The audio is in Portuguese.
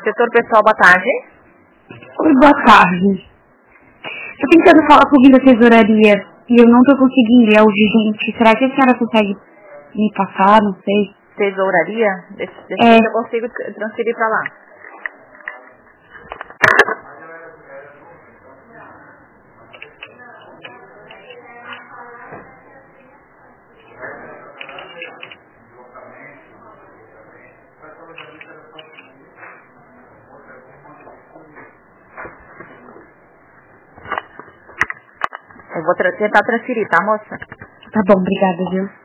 Setor pessoal, boa tarde. Oi, boa tarde. Tô tentando falar com a tesouraria e eu não tô conseguindo, é urgente. Será que a senhora consegue me passar? Não sei. Tesouraria? Deixa eu ver se eu consigo transferir pra lá. Eu vou tentar transferir, tá, moça? Tá bom, obrigada, viu?